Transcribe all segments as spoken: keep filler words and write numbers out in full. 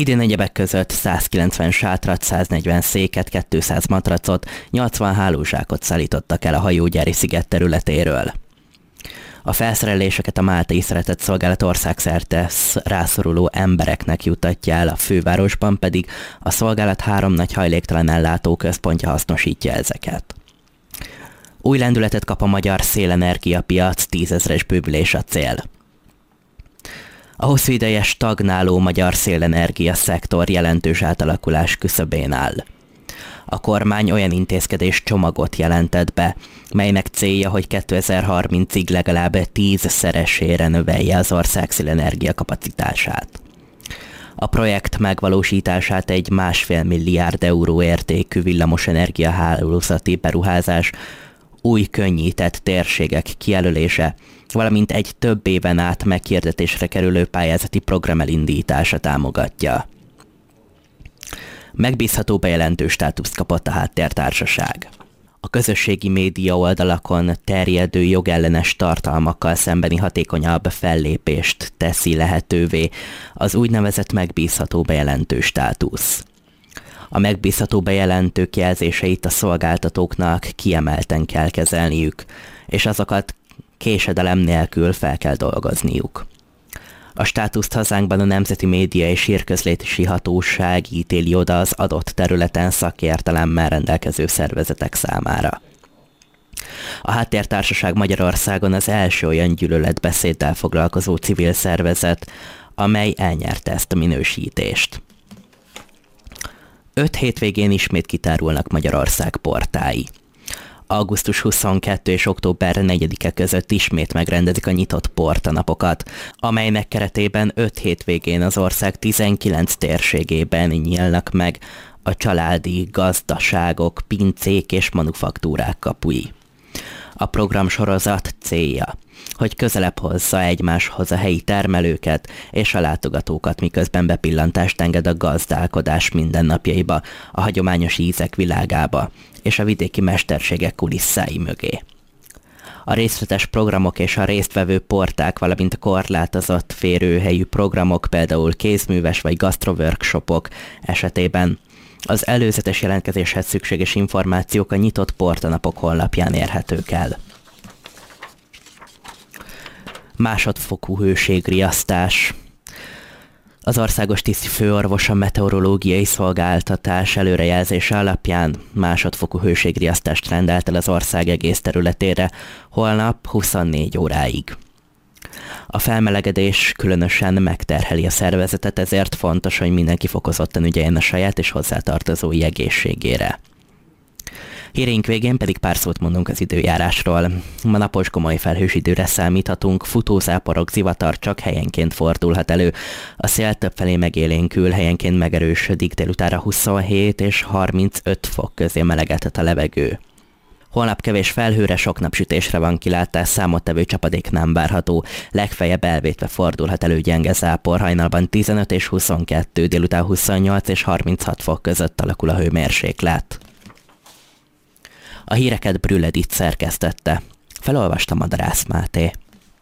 Idén egyebek között százkilencven sátrat, száznegyven széket, kétszáz matracot, nyolcvan hálózsákot szállítottak el a hajógyári sziget területéről. A felszereléseket a Máltai Szeretett Szolgálat országszerte rászoruló embereknek juttatja el, a fővárosban pedig a szolgálat három nagy hajléktalan ellátó központja hasznosítja ezeket. Új lendületet kap a magyar szélenergia piac, tízezres bővülés a cél. A hosszú ideje stagnáló magyar szélenergia szektor jelentős átalakulás küszöbén áll. A kormány olyan intézkedés csomagot jelentett be, melynek célja, hogy kétezer-harmincig legalább tízszeresére növelje az ország szélenergia kapacitását. A projekt megvalósítását egy másfél milliárd euró értékű villamosenergia hálózati beruházás, új könnyített térségek kijelölése, valamint egy több éven át meghirdetésre kerülő pályázati program elindítása támogatja. Megbízható bejelentő státuszt kapott a Háttértársaság. A közösségi média oldalakon terjedő jogellenes tartalmakkal szembeni hatékonyabb fellépést teszi lehetővé az úgynevezett megbízható bejelentő státusz. A megbízható bejelentők jelzéseit a szolgáltatóknak kiemelten kell kezelniük, és azokat késedelem nélkül fel kell dolgozniuk. A státuszt hazánkban a Nemzeti Média és Hírközlési Hatóság ítéli oda az adott területen szakértelemmel rendelkező szervezetek számára. A Háttértársaság Magyarországon az első olyan gyűlöletbeszéddel foglalkozó civil szervezet, amely elnyerte ezt a minősítést. Öt hétvégén ismét kitárulnak Magyarország portái. augusztus huszonkettő és október negyedike között ismét megrendezik a nyitott portanapokat, amelynek keretében öt hétvégén az ország tizenkilenc térségében nyílnak meg a családi gazdaságok, pincék és manufaktúrák kapui. A programsorozat célja, hogy közelebb hozza egymáshoz a helyi termelőket és a látogatókat, miközben bepillantást enged a gazdálkodás mindennapjaiba, a hagyományos ízek világába és a vidéki mesterségek kulisszái mögé. A részletes programok és a résztvevő porták, valamint a korlátozott férőhelyű programok, például kézműves vagy gasztroworkshopok esetében az előzetes jelentkezéshez szükséges információk a nyitott portanapok honlapján érhetők el. Másodfokú hőségriasztás. Az országos tiszti főorvos a meteorológiai szolgáltatás előrejelzése alapján másodfokú hőségriasztást rendelt el az ország egész területére holnap huszonnégy óráig. A felmelegedés különösen megterheli a szervezetet, ezért fontos, hogy mindenki fokozottan ügyeljen a saját és hozzátartozói egészségére. Hírénk végén pedig pár szót mondunk az időjárásról. Ma napos komoly felhős időre számíthatunk, futózáporok, zivatar csak helyenként fordulhat elő. A szél többfelé megélénkül, helyenként megerősödik, délutára huszonhét és harmincöt fok közé melegedhet a levegő. Holnap kevés felhőre, sok napsütésre van kilátás, számottevő csapadék nem várható, legfeljebb elvétve fordulhat elő gyenge zápor, hajnalban tizenöt és huszonkettő, délután huszonnyolc és harminchat fok között alakul a hőmérséklet. A híreket Brühl Edith szerkesztette. Felolvasta Madarász Máté.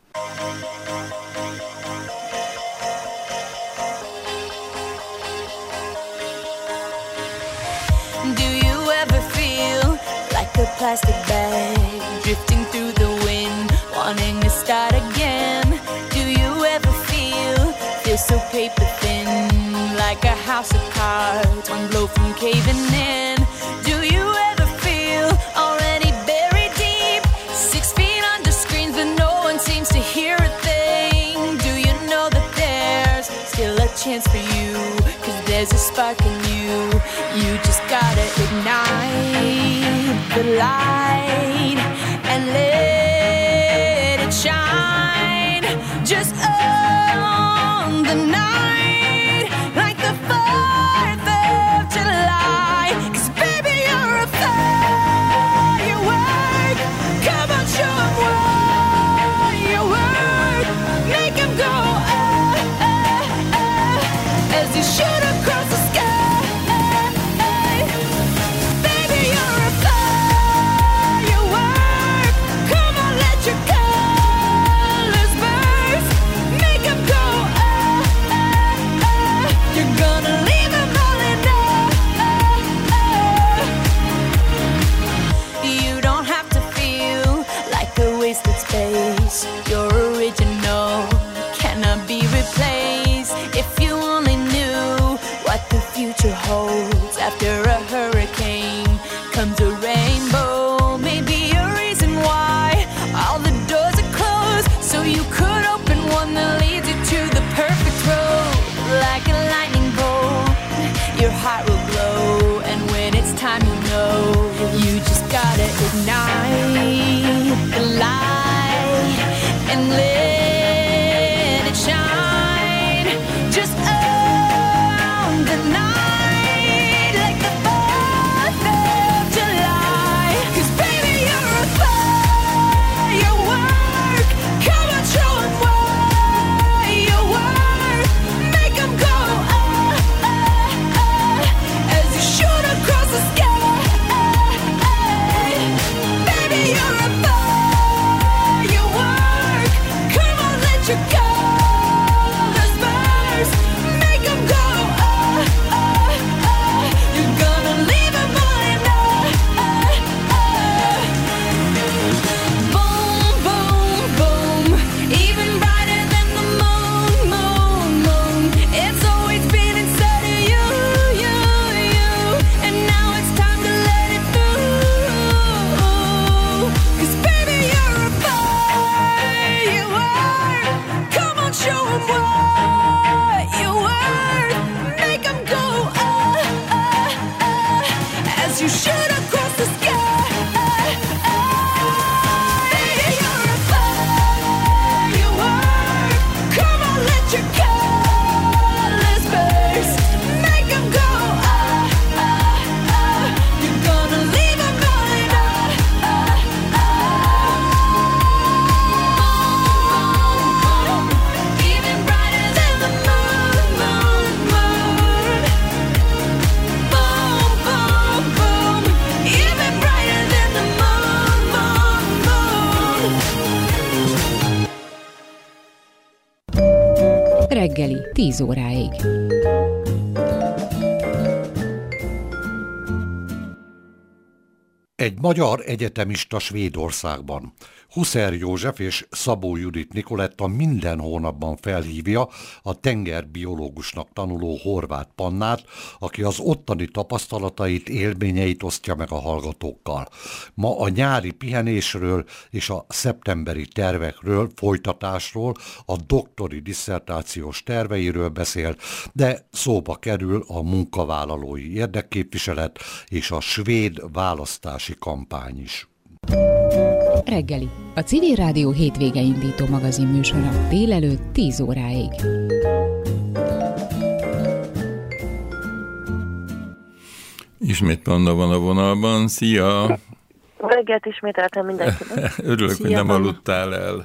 A plastic bag drifting through the wind, wanting to start again. Do you ever feel, feel so paper thin, like a house of cards, one blow from caving in? Do you ever feel already buried deep, six feet under screens but no one seems to hear a thing? Do you know that there's still a chance for you, cause there's a spark in you, you just gotta ignite the light and let it shine just on the night like the fourth of July. 'Cause baby you're a firework, come on show 'em what you work, make 'em go ah, ah, ah, as you shoot across the sky. Gonna holds. After a hurricane comes a rainbow. Maybe a reason why all the doors are closed, so you could open one that leads you to the perfect road. Like a lightning bolt, your heart will glow, and when it's time, you know you just gotta ignite the light and let it shine. Just own the night like the fourth of July. 'Cause baby, you're a firework. Come on, show 'em what you're worth. Make 'em go ah, ah, ah, as you shoot across the sky. Baby, you're a firework. Come on, let your colors burst. Make 'em go ah, ah, ah. You're gonna leave 'em blind ah, ah, ah. Boom, boom, boom. Even brighter than the moon, moon, moon. It's always been inside of you, you, you. And now it's time to let it through. 'Cause baby, you're a firework. Come on, show 'em what you're worth. Make 'em go ah, ah, ah, as you shoot across the sky. Baby, you're a firework. Come on, let your colors burst. Make 'em go ah, ah, ah. You're gonna leave 'em blind ah, ah, ah. Even brighter than the moon, moon, moon. Boom, boom, boom. Even brighter than the moon, moon, moon. Reggeli, tíz óráig. Egy magyar egyetemista Svédországban. Huszer József és Szabó Judit Nikoletta minden hónapban felhívja a tengerbiológusnak tanuló Horváth Pannát, aki az ottani tapasztalatait, élményeit osztja meg a hallgatókkal. Ma a nyári pihenésről és a szeptemberi tervekről, folytatásról, a doktori disszertációs terveiről beszél, de szóba kerül a munkavállalói érdekképviselet és a svéd választási kampány is. Reggeli, a Civil Rádió hétvége indító magazin műsora délelőtt tíz óráig. Ismét Panna van a vonalban. Szia! Reggelt ismételtem mindenkinek. Örülök, Szia, hogy nem Panna. Aludtál el.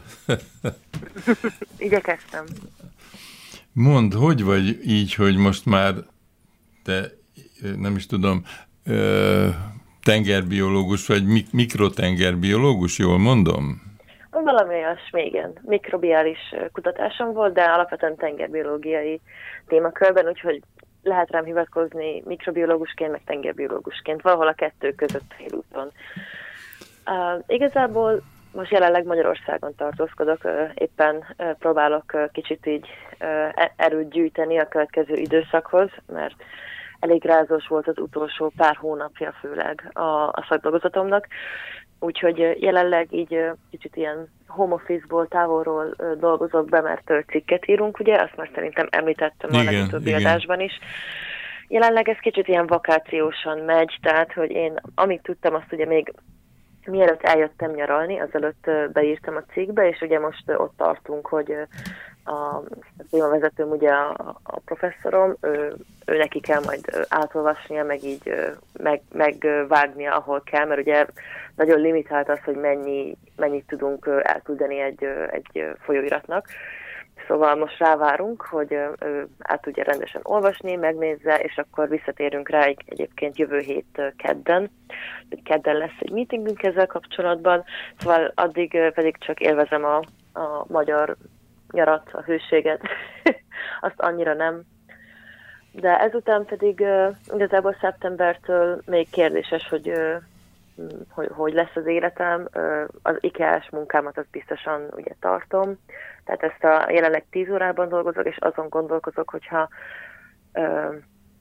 Igyekeztem. Mondd, hogy vagy így, hogy most már te, nem is tudom, ö, tengerbiológus, vagy mik- mikrotengerbiológus, jól mondom? Valami olyasmi, igen. Mikrobiális kutatásom volt, de alapvetően tengerbiológiai témakörben, úgyhogy lehet rám hivatkozni mikrobiológusként, meg tengerbiológusként, valahol a kettő között félúton. Uh, igazából most jelenleg Magyarországon tartózkodok, uh, éppen uh, próbálok uh, kicsit így uh, erőt gyűjteni a következő időszakhoz, mert elég rázós volt az utolsó pár hónapja főleg a, a szakdolgozatomnak, úgyhogy jelenleg így kicsit ilyen home office-ból, távolról dolgozok be, mert cikket írunk, ugye, azt már szerintem említettem a legutóbbi adásban is. Jelenleg ez kicsit ilyen vakációsan megy, tehát, hogy én amit tudtam, azt ugye még mielőtt eljöttem nyaralni, azelőtt beírtam a cikkbe, és ugye most ott tartunk, hogy a témavezetőm, ugye a, a professzorom, ő, ő neki kell majd átolvasnia, meg így meg, megvágnia, ahol kell, mert ugye nagyon limitált az, hogy mennyi, mennyit tudunk elküldeni egy, egy folyóiratnak. Szóval most rávárunk, hogy ő át tudja rendesen olvasni, megnézze, és akkor visszatérünk rá egy, egyébként jövő hét kedden. Kedden lesz egy meetingünk ezzel kapcsolatban, szóval addig pedig csak élvezem a, a magyar nyarat, a hőséget, azt annyira nem. De ezután pedig uh, igazából szeptembertől még kérdéses, hogy, uh, hogy hogy lesz az életem. Uh, az IKEA-s munkámat azt biztosan ugye tartom, tehát ezt a jelenleg tíz órában dolgozok, és azon gondolkozok, hogyha uh,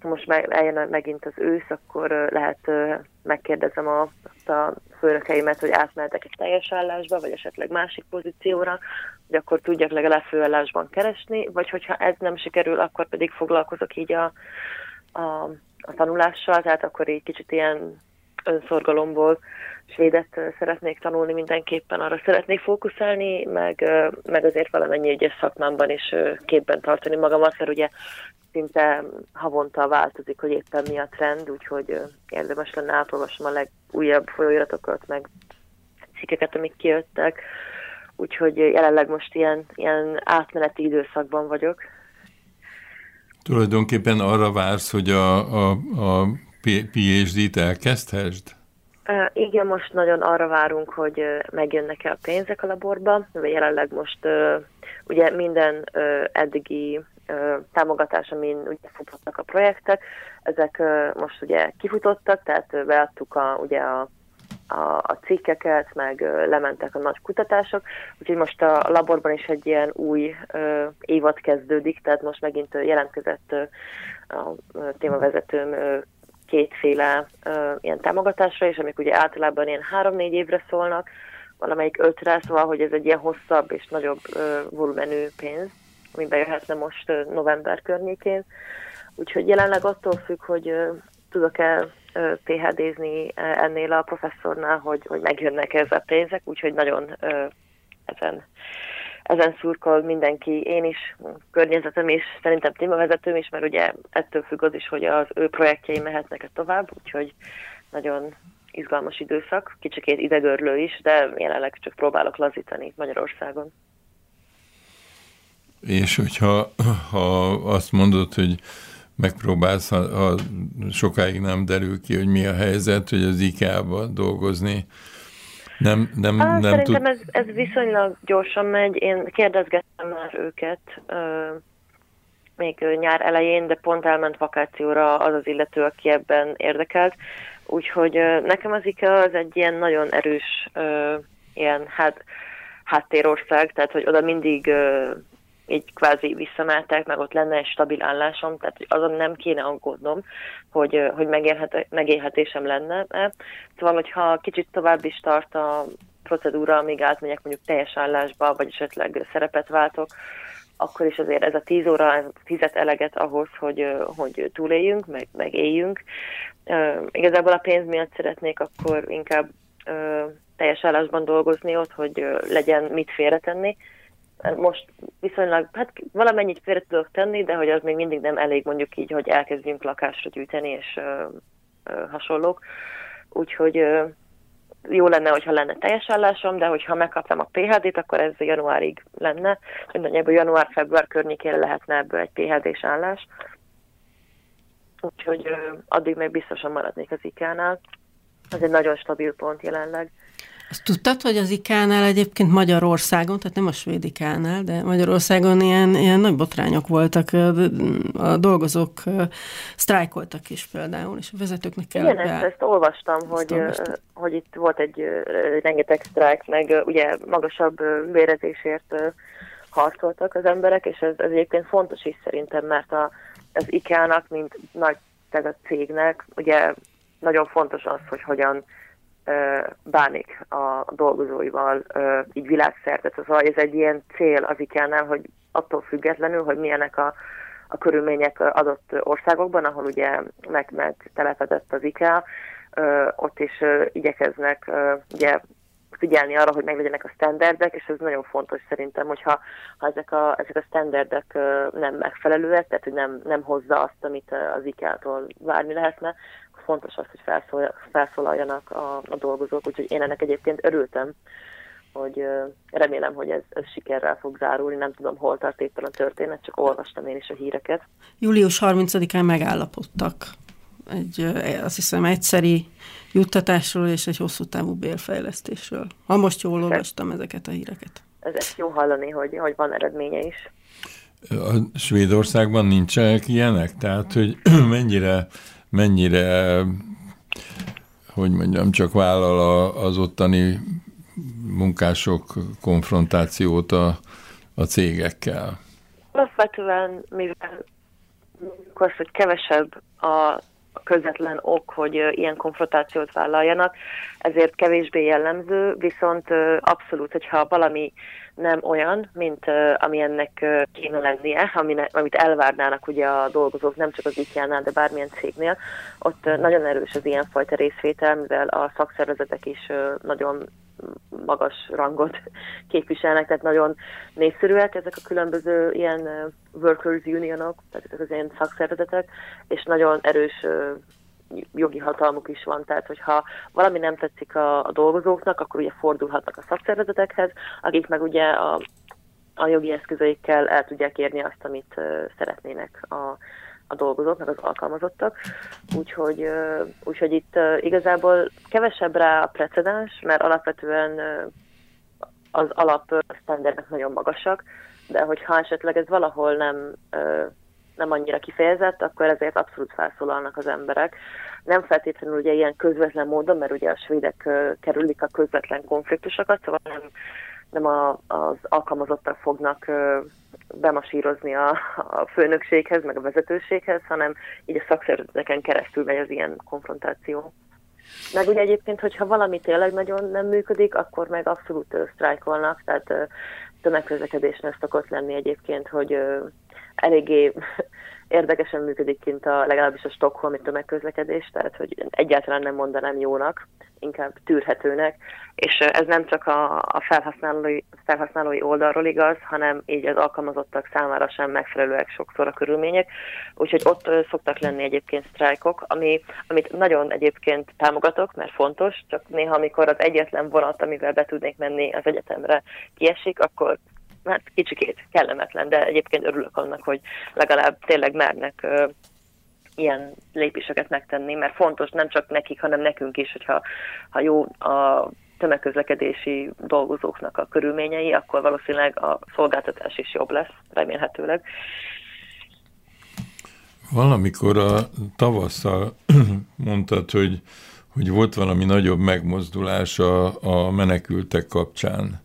most meg, eljön megint az ősz, akkor lehet megkérdezem a, a főnökeimet, hogy átmehetek egy teljes állásba, vagy esetleg másik pozícióra, hogy akkor tudjak legalább főállásban keresni, vagy hogyha ez nem sikerül, akkor pedig foglalkozok így a, a, a tanulással, tehát akkor így kicsit ilyen önszorgalomból svédet szeretnék tanulni mindenképpen, arra szeretnék fókuszálni, meg, meg azért valamennyi egyes szakmámban is képben tartani magamat, mert ugye szinte havonta változik, hogy éppen mi a trend, úgyhogy érdemes lenne átolvasom a legújabb folyóiratokat, meg cikkeket, amik kijöttek, úgyhogy jelenleg most ilyen, ilyen átmeneti időszakban vagyok. Tulajdonképpen arra vársz, hogy a, a, a pé há dét elkezdhessd? Uh, igen, most nagyon arra várunk, hogy uh, megjönnek-e a pénzek a laborba, mert jelenleg most uh, ugye minden uh, eddigi uh, támogatás, amin ugye futottak a projektek, ezek uh, most ugye kifutottak, tehát uh, beadtuk a, ugye a, a, a cikkeket, meg uh, lementek a nagy kutatások, úgyhogy most a laborban is egy ilyen új uh, évad kezdődik, tehát most megint uh, jelentkezett uh, a uh, témavezetőm uh, kétféle uh, ilyen támogatásra, és amik ugye általában ilyen három-négy évre szólnak, valamelyik ötre, szóval, hogy ez egy ilyen hosszabb és nagyobb uh, volumenű pénz, ami bejöhetne most uh, november környékén. Úgyhogy jelenleg attól függ, hogy uh, tudok-e uh, pé há dézni ennél a professzornál, hogy, hogy megjönnek ezzel a pénzek, úgyhogy nagyon uh, ezen Ezen szurkol mindenki, én is, környezetem is, szerintem témavezetőm is, mert ugye ettől függ az is, hogy az ő projektjei mehetnek-e tovább, úgyhogy nagyon izgalmas időszak, kicsikét idegörlő is, de jelenleg csak próbálok lazítani Magyarországon. És hogyha ha azt mondod, hogy megpróbálsz, ha, ha sokáig nem derül ki, hogy mi a helyzet, hogy az IKEA-ban dolgozni, Nem, nem, ah, nem szerintem tud... ez, ez viszonylag gyorsan megy. Én kérdezgettem már őket uh, még nyár elején, de pont elment vakációra az az illető, aki ebben érdekelt. Úgyhogy uh, nekem az IKEA az egy ilyen nagyon erős uh, ilyen hát, háttérország, tehát hogy oda mindig uh, így kvázi visszameltek, meg ott lenne egy stabil állásom, tehát azon nem kéne aggódnom, hogy, hogy megélhet, megélhetésem lenne. Szóval, hogyha kicsit tovább is tart a procedúra, amíg átmegyek mondjuk teljes állásba, vagy esetleg szerepet váltok, akkor is azért ez a tíz óra ez fizet eleget ahhoz, hogy, hogy túléljünk, meg, meg éljünk. Uh, igazából a pénz miatt szeretnék akkor inkább uh, teljes állásban dolgozni ott, hogy uh, legyen mit félretenni. Most viszonylag, hát valamennyit félre tudok tenni, de hogy az még mindig nem elég, mondjuk így, hogy elkezdjünk lakásra gyűjteni és ö, ö, hasonlók. Úgyhogy ö, jó lenne, hogyha lenne teljes állásom, de hogyha megkaptam a pé há dét, akkor ez januárig lenne. Nagyjából január-február környékére lehetne ebből egy pé há dés állás. Úgyhogy ö, addig még biztosan maradnék az IKEA-nál. Ez egy nagyon stabil pont jelenleg. Azt tudtad, hogy az IKEA-nál egyébként Magyarországon, tehát nem a svéd IKEA-nál, de Magyarországon ilyen, ilyen nagy botrányok voltak, a dolgozók sztrájkoltak is például, és a vezetőknek kellett Igen, be... ezt, ezt olvastam, ezt hogy, olvastam. hogy itt volt egy rengeteg sztrájk, meg ugye magasabb bérezésért harcoltak az emberek, és ez, ez egyébként fontos is szerintem, mert a, az IKEA-nak, mint nagy a cégnek, ugye nagyon fontos az, hogy hogyan bánik a dolgozóival így világszerte. Szóval ez egy ilyen cél az IKEA-nál, hogy attól függetlenül, hogy milyenek a, a körülmények adott országokban, ahol ugye meg, meg telepedett az IKEA, ott is igyekeznek ugye figyelni arra, hogy meglegyenek a standardek, és ez nagyon fontos szerintem, hogyha ha ezek, a, ezek a standardek nem megfelelőek, tehát hogy nem, nem hozza azt, amit az IKEA-tól várni lehetne, fontos az, hogy felszól, felszólaljanak a, a dolgozók, úgyhogy én ennek egyébként örültem, hogy uh, remélem, hogy ez, ez sikerrel fog zárulni, nem tudom, hol tart éppen a történet, csak olvastam én is a híreket. július harmincadikán megállapodtak egy, azt hiszem, egyszeri juttatásról és egy hosszú távú bérfejlesztésről. Ha most jól olvastam ezeket a híreket. Ez, ez jó hallani, hogy, hogy van eredménye is. A Svédországban nincsenek ilyenek? Tehát, hogy mennyire mennyire, hogy mondjam, csak vállal az ottani munkások konfrontációt a, a cégekkel? Alapvetően, mivel az, hogy kevesebb a közvetlen ok, hogy ilyen konfrontációt vállaljanak, ezért kevésbé jellemző, viszont abszolút, hogyha valami nem olyan, mint amilyennek kéne lennie, amit elvárnának ugye a dolgozók, nem csak az IKEA-nál, de bármilyen cégnél, ott nagyon erős az ilyenfajta részvétel, mivel a szakszervezetek is nagyon magas rangot képviselnek, tehát nagyon népszerűek ezek a különböző ilyen workers unionok, tehát ezek az ilyen szakszervezetek, és nagyon erős jogi hatalmuk is van, tehát hogyha valami nem tetszik a, a dolgozóknak, akkor ugye fordulhatnak a szakszervezetekhez, akik meg ugye a, a jogi eszközeikkel el tudják érni azt, amit uh, szeretnének a, a dolgozók, meg az alkalmazottak. Úgyhogy, uh, úgyhogy itt uh, igazából kevesebb rá a precedens, mert alapvetően uh, az alap sztenderdek nagyon magasak, de hogyha esetleg ez valahol nem uh, nem annyira kifejezett, akkor ezért abszolút felszólalnak az emberek. Nem feltétlenül ugye ilyen közvetlen módon, mert ugye a svédek uh, kerülik a közvetlen konfliktusokat, szóval nem, nem a, az alkalmazottak fognak uh, bemasírozni a, a főnökséghez, meg a vezetőséghez, hanem így a szakszervezeteken keresztül megy az ilyen konfrontáció. Meg ugye egyébként, hogyha valami tényleg nagyon nem működik, akkor meg abszolút uh, sztrájkolnak, tehát uh, tömegközlekedésnél szokott lenni egyébként, hogy uh, eléggé érdekesen működik kint a, legalábbis a stockholmi tömegközlekedés, tehát hogy egyáltalán nem mondanám jónak, inkább tűrhetőnek, és ez nem csak a, a felhasználói, felhasználói oldalról igaz, hanem így az alkalmazottak számára sem megfelelőek sokszor a körülmények, úgyhogy ott szoktak lenni egyébként sztrájkok, ami, amit nagyon egyébként támogatok, mert fontos, csak néha amikor az egyetlen vonat, amivel be tudnék menni az egyetemre kiesik, akkor hát kicsikét kellemetlen, de egyébként örülök annak, hogy legalább tényleg mernek uh, ilyen lépéseket megtenni, mert fontos nem csak nekik, hanem nekünk is, hogyha ha jó a tömegközlekedési dolgozóknak a körülményei, akkor valószínűleg a szolgáltatás is jobb lesz, remélhetőleg. Valamikor a tavasszal mondtad, hogy, hogy volt valami nagyobb megmozdulás a, a menekültek kapcsán.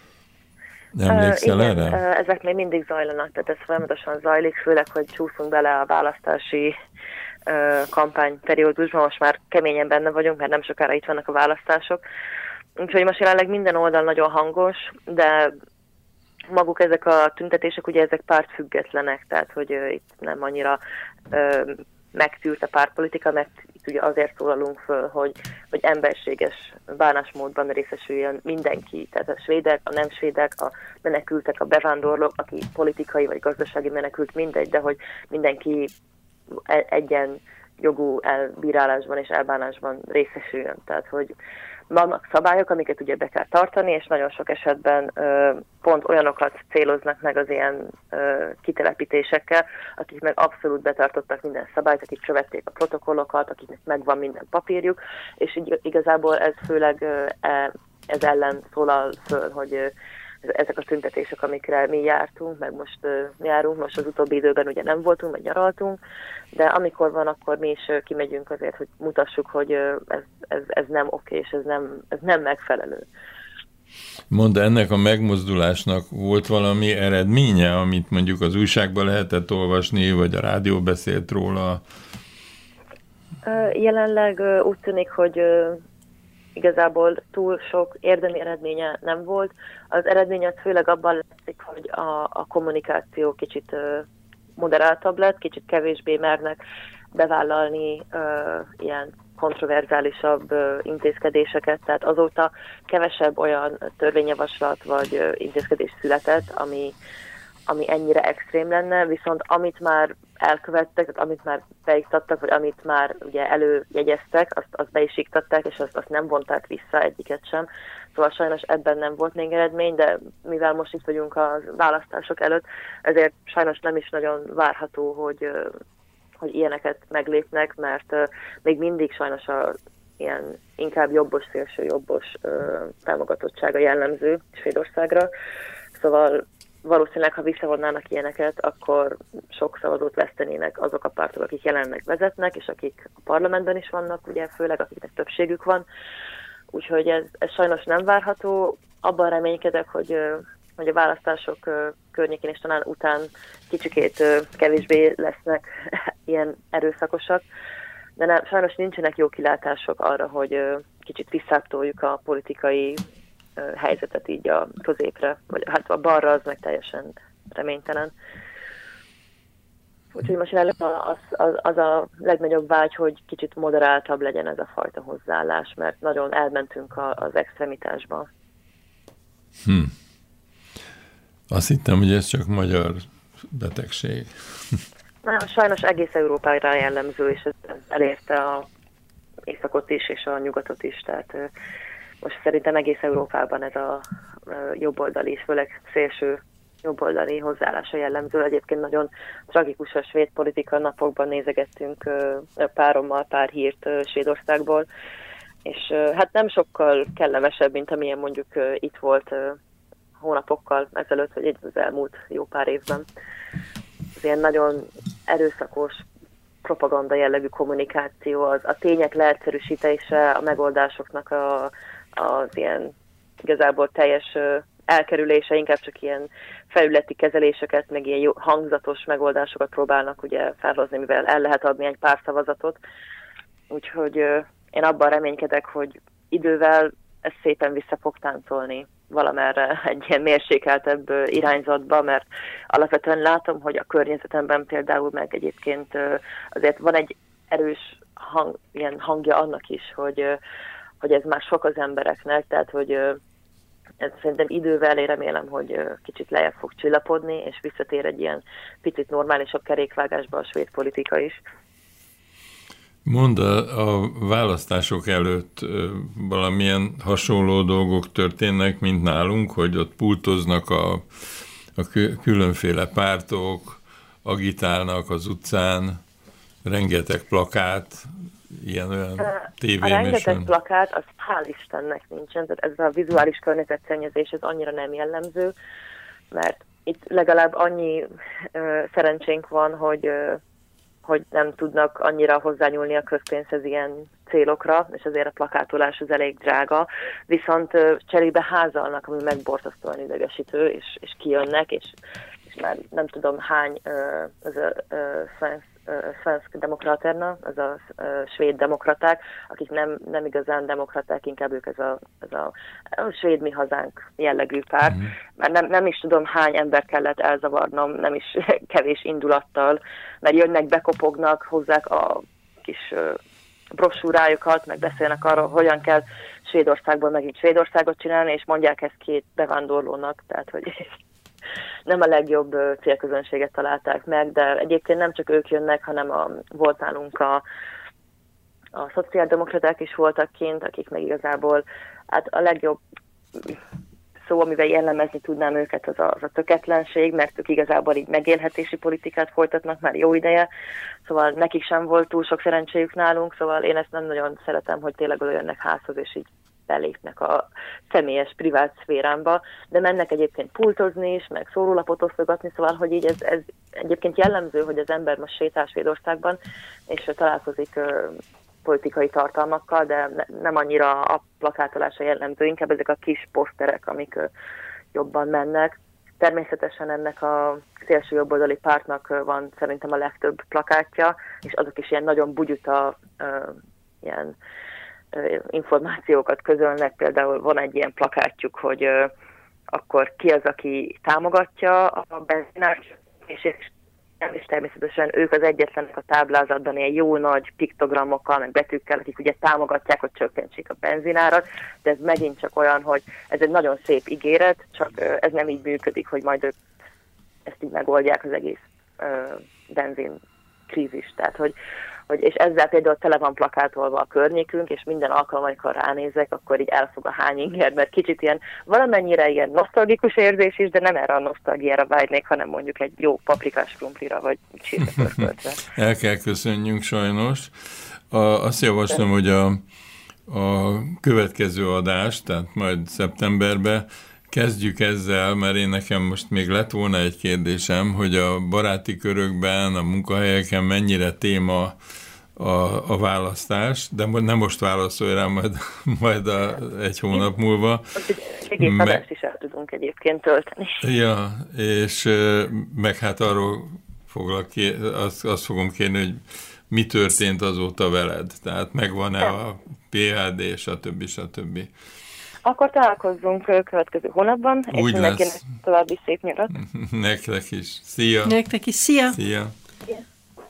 Emlékszel uh, igen, erre? Uh, ezek még mindig zajlanak, tehát ez folyamatosan zajlik, főleg, hogy csúszunk bele a választási uh, kampányperiódusban, most már keményen benne vagyunk, mert nem sokára itt vannak a választások. Úgyhogy most jelenleg minden oldal nagyon hangos, de maguk ezek a tüntetések, ugye ezek pártfüggetlenek, tehát hogy uh, itt nem annyira uh, megtűrt a pártpolitika, mert itt ugye azért szólalunk föl, hogy, hogy emberséges bánásmódban részesüljön mindenki, tehát a svédek, a nem svédek, a menekültek, a bevándorlók, aki politikai vagy gazdasági menekült, mindegy, de hogy mindenki egyen jogú elbírálásban és elbánásban részesüljön. Tehát, hogy vannak szabályok, amiket ugye be kell tartani, és nagyon sok esetben ö, pont olyanokat céloznak meg az ilyen ö, kitelepítésekkel, akik meg abszolút betartottak minden szabályt, akik követték a protokollokat, akiknek megvan minden papírjuk, és így igazából ez főleg ö, ez ellen szólal föl, hogy ö, ezek a tüntetések, amikre mi jártunk, meg most uh, járunk, most az utóbbi időben ugye nem voltunk, meg nyaraltunk, de amikor van, akkor mi is uh, kimegyünk azért, hogy mutassuk, hogy uh, ez, ez, ez nem oké, és ez nem, ez nem megfelelő. Mondd, ennek a megmozdulásnak volt valami eredménye, amit mondjuk az újságban lehetett olvasni, vagy a rádió beszélt róla? Uh, jelenleg uh, úgy tűnik, hogy uh, igazából túl sok érdemi eredménye nem volt. Az eredmény az főleg abban látszik, hogy a, a kommunikáció kicsit uh, moderáltabb lett, kicsit kevésbé mernek bevállalni uh, ilyen kontroverzálisabb uh, intézkedéseket, tehát azóta kevesebb olyan törvényjavaslat vagy uh, intézkedés született, ami, ami ennyire extrém lenne, viszont amit már elkövettek, tehát amit már beiktattak, vagy amit már ugye előjegyeztek, azt, azt be is iktatták, és azt, azt nem vonták vissza egyiket sem. Szóval sajnos ebben nem volt még eredmény, de mivel most itt vagyunk a választások előtt, ezért sajnos nem is nagyon várható, hogy, hogy ilyeneket meglépnek, mert még mindig sajnos a ilyen inkább jobbos, szélső jobbos támogatottsága jellemző Svédországra. Szóval valószínűleg, ha visszavonnának ilyeneket, akkor sok szavazót vesztenének azok a pártok, akik jelenleg vezetnek, és akik a parlamentben is vannak, ugye főleg akiknek többségük van. Úgyhogy ez, ez sajnos nem várható. Abban reménykedek, hogy, hogy a választások környékén és talán után kicsikét kevésbé lesznek ilyen erőszakosak, de nem, sajnos nincsenek jó kilátások arra, hogy ö, kicsit visszáptoljuk a politikai ö, helyzetet így a középre, vagy hát a balra az meg teljesen reménytelen. Úgyhogy most jelenleg az, az, az a legnagyobb vágy, hogy kicsit moderáltabb legyen ez a fajta hozzáállás, mert nagyon elmentünk a, az extremitásba. Hm. Azt hittem, hogy ez csak magyar betegség. Na, sajnos egész Európára jellemző, és ez elérte a északot is, és a nyugatot is. Tehát most szerintem egész Európában ez a jobboldali, főleg szélső jobboldali hozzáállása jellemző. Egyébként nagyon tragikus a svéd politika, napokban nézegettünk párommal pár hírt Svédországból, és hát nem sokkal kellemesebb, mint amilyen mondjuk itt volt hónapokkal ezelőtt, vagy az elmúlt jó pár évben. Az ilyen nagyon erőszakos propaganda jellegű kommunikáció, az, a tények leegyszerűsítése, a megoldásoknak a, az ilyen igazából teljes elkerülése, inkább csak ilyen felületi kezeléseket, meg ilyen jó, hangzatos megoldásokat próbálnak ugye felhozni, mivel el lehet adni egy pár szavazatot. Úgyhogy uh, én abban reménykedek, hogy idővel ez szépen vissza fog táncolni valamerre egy ilyen mérsékeltebb uh, irányzatba, mert alapvetően látom, hogy a környezetemben például meg egyébként uh, azért van egy erős hang, ilyen hangja annak is, hogy, uh, hogy ez már sok az embereknek, tehát hogy uh, ez szerintem idővel én remélem, hogy kicsit lejjebb fog csillapodni, és visszatér egy ilyen picit normálisabb kerékvágásba a svéd politika is. Mondd, a, a választások előtt valamilyen hasonló dolgok történnek, mint nálunk, hogy ott pultoznak a, a különféle pártok, agitálnak az utcán, rengeteg plakát, ilyen-olyan tévében. A rengeteg plakát, az hál' Istennek nincsen, tehát ez a vizuális környezetszennyezés, ez annyira nem jellemző, mert itt legalább annyi ö, szerencsénk van, hogy, ö, hogy nem tudnak annyira hozzányúlni a közpénzhez ilyen célokra, és azért a plakátolás az elég drága, viszont ö, cserébe házalnak, ami megborzasztóan idegesítő, és, és kijönnek, és, és már nem tudom hány ö, az a ö, Svensk Demokraterna, az a uh, svéd demokraták, akik nem, nem igazán demokraták, inkább ők ez a, ez a, a svéd mi hazánk jellegű pár. Mm. Mert nem, nem is tudom, hány ember kellett elzavarnom, nem is kevés indulattal, mert jönnek, bekopognak, hozzák a kis uh, brossúrájukat, meg beszélnek arról, hogyan kell Svédországból megint Svédországot csinálni, és mondják ezt két bevándorlónak, tehát hogy nem a legjobb célközönséget találták meg, de egyébként nem csak ők jönnek, hanem a, volt nálunk a, a szociáldemokraták is voltak kint, akik meg igazából, hát a legjobb szó, amivel jellemezni tudnám őket, az a, az a töketlenség, mert ők igazából így megélhetési politikát folytatnak már jó ideje, szóval nekik sem volt túl sok szerencséjük nálunk, szóval én ezt nem nagyon szeretem, hogy tényleg oda jönnek házhoz, és így belépnek a személyes, privát szférámba, de mennek egyébként pultozni is, meg szórólapot osztogatni, szóval, hogy így ez, ez egyébként jellemző, hogy az ember most sétál Svédországban, és találkozik uh, politikai tartalmakkal, de ne, nem annyira a plakátolása jellemző, inkább ezek a kis poszterek, amik uh, jobban mennek. Természetesen ennek a szélső jobboldali pártnak uh, van szerintem a legtöbb plakátja, és azok is ilyen nagyon bugyuta, uh, ilyen információkat közölnek, például van egy ilyen plakátjuk, hogy uh, akkor ki az, aki támogatja a benzinát, és, és természetesen ők az egyetlenek a táblázatban ilyen jó nagy piktogramokkal, meg betűkkel, akik ugye támogatják, hogy csökkentsék a benzinárat, de ez megint csak olyan, hogy ez egy nagyon szép ígéret, csak uh, ez nem így működik, hogy majd ők ezt így megoldják az egész uh, benzin krízis. Tehát, hogy Hogy, és ezzel például tele van plakátolva a környékünk, és minden alkalommal, amikor ránézek, akkor így elfog a hány inger, mert kicsit ilyen valamennyire ilyen nosztalgikus érzés is, de nem erre a nosztalgiára vágynék, hanem mondjuk egy jó paprikás krumplira, vagy csirkepörköltre. El kell köszönjünk sajnos. A, azt javaslom, hogy a, a következő adást, tehát majd szeptemberben kezdjük ezzel, mert én nekem most még lett volna egy kérdésem, hogy a baráti körökben, a munkahelyeken mennyire téma a, a választás, de nem most válaszolj rá, majd, majd a, egy hónap múlva. Egész meg, adást is el tudunk egyébként tölteni. Ja, és meg hát arról foglak, azt, azt fogom kérni, hogy mi történt azóta veled? Tehát megvan-e a pé há dé, stb. stb. Akkor találkozzunk következő hónapban, Úgy és mindenkinek lesz. további szép nyarat. Nektek is. Szia! Nektek is. Szia! Szia! Yeah.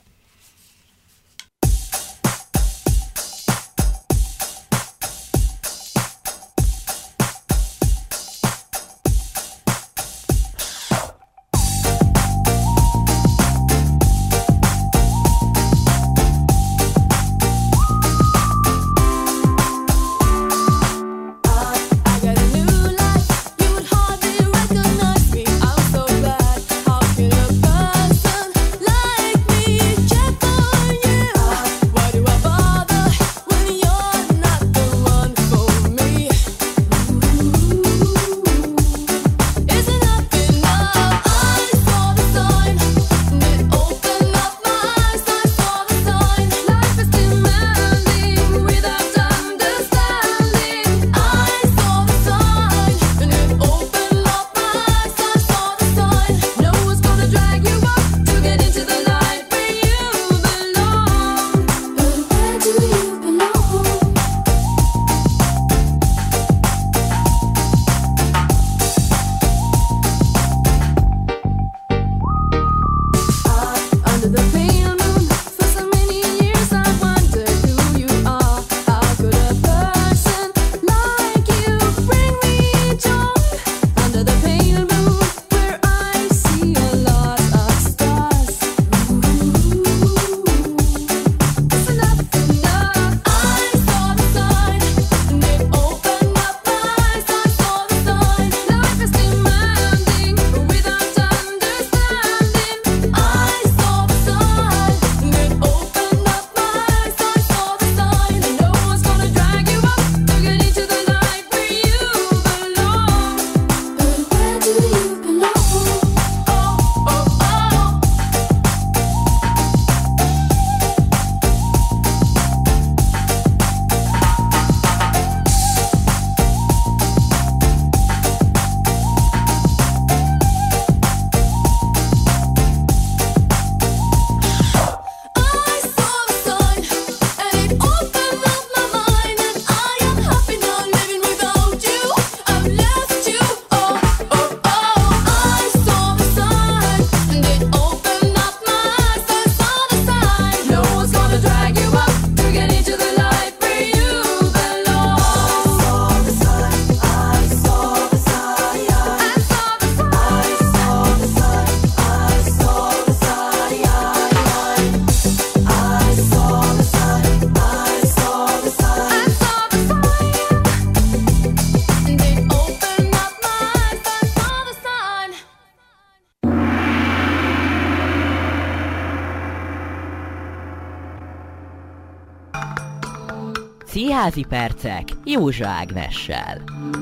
Színházi percek Józsa Ágnessel.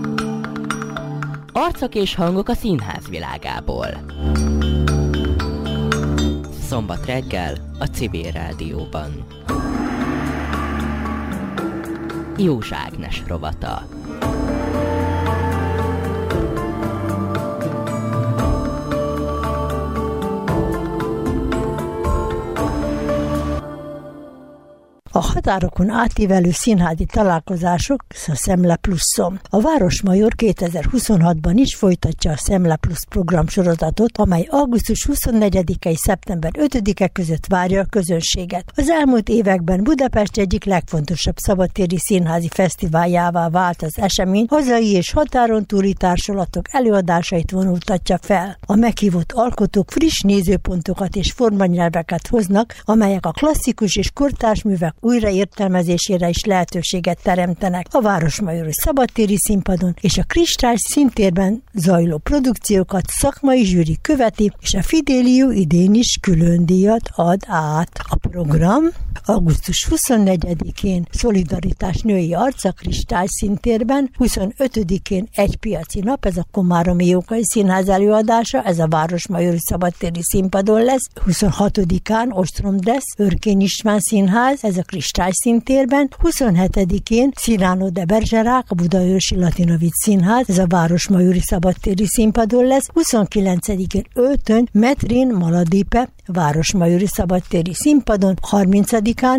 Arcok és hangok a színház világából. Szombat reggel a Civil Rádióban. Józsa Ágnes rovata. A határokon átívelő színházi találkozások a Szemle Pluszon. A Városmajor kétezer-huszonhatban is folytatja a Szemle Plusz programsorozatot, amely augusztus huszonnegyedike és szeptember ötödike között várja a közönséget. Az elmúlt években Budapest egyik legfontosabb szabadtéri színházi fesztiváljává vált az esemény, hazai és határon túli társulatok előadásait vonultatja fel. A meghívott alkotók friss nézőpontokat és formanyelveket hoznak, amelyek a klasszikus és kortárs művek újraértelmezésére is lehetőséget teremtenek a Városmajori szabadtéri színpadon, és a Kristály színtérben zajló produkciókat szakmai zsűri követi, és a Fidelio idén is külön díjat ad át. A program augusztus huszonnegyedikén Szolidaritás női arca Kristály színtérben, huszonötödikén Egy piaci nap, ez a Komáromi Jókai Színház előadása, ez a Városmajori szabadtéri színpadon lesz, huszonhatodikán Ostrom Desz, Örkény István Színház, ez a Kristályszíntérben, huszonhetedikén Cyrano de Bergerac, a Budaörsi Latinovic Színház, ez a Városmajori Szabadtéri Színpadon lesz, huszonkilencedikén Öltön, Metrin Maladipe, Városmajori Szabadtéri Színpadon, harmincadikán